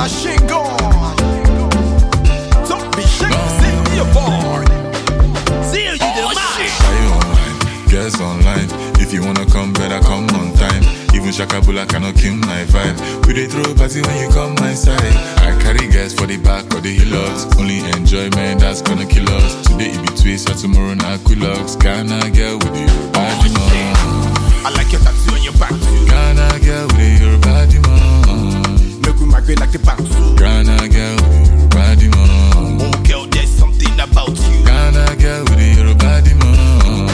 machine gun. Don't be shaking, send me a bar. See you the shit. Buy online, guess online. If you wanna come, better come on time. Even Shakabula cannot kill my vibe. We dey throw party when you come my side. I carry gas for the back of the hillocks. Only enjoyment that's gonna kill us. Today it be twist, or tomorrow na Quilocks. Ghana girl with the body man. I like your tattoo on your back too. Ghana girl with the body man. Make we migrate like the back too. Ghana girl with the body man. Oh girl, there's something about you. Ghana girl with the body man.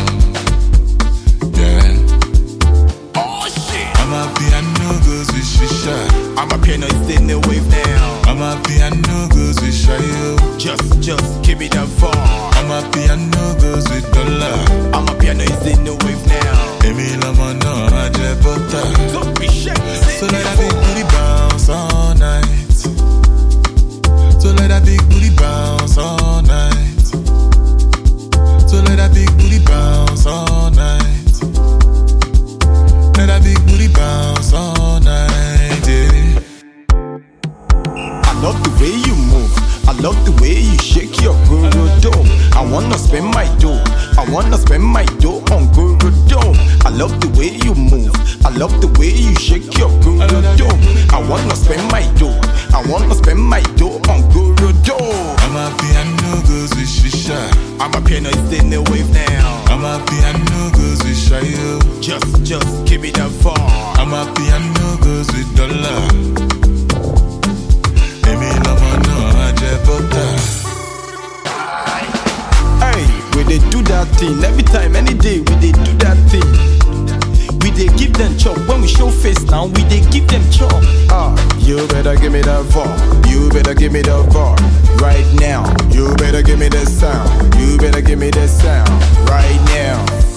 Yeah. Oh shit. I'm a piano goes with shisha. I'm a piano, it's in the wave now. I'm a piano goes with shayo. Just give me the bar. I'm a piano goes with dollar. I'm a piano, it's in the wave now. Emi lama no aje butter. Don't be shaking, So let that big booty bounce all night. So let that big booty bounce all night. So let that big booty bounce all night. Let that big booty bounce all night. Yeah. I love the way you move. I love the way you shake your guru dome. I wanna spend my dough. I wanna spend my dough on guru dome. I love the way you move. I love the way you shake your guru dome. I wanna spend my dough. I wanna spend my dough on guru dome. I'm a piano goes with shisha. I'm a piano, it's in the wave now. I'm a piano goes with shayo. Just give me the bar. I'm a piano goes with dollar. Emi lama no aje butter. Hey, we dey do that thing every time, any day. We dey do that thing. We dey give them chop when we show face. Now we dey give them chop. You better give me the bar. You better give me the bar right now. You better give me the sound. You better give me the sound right now.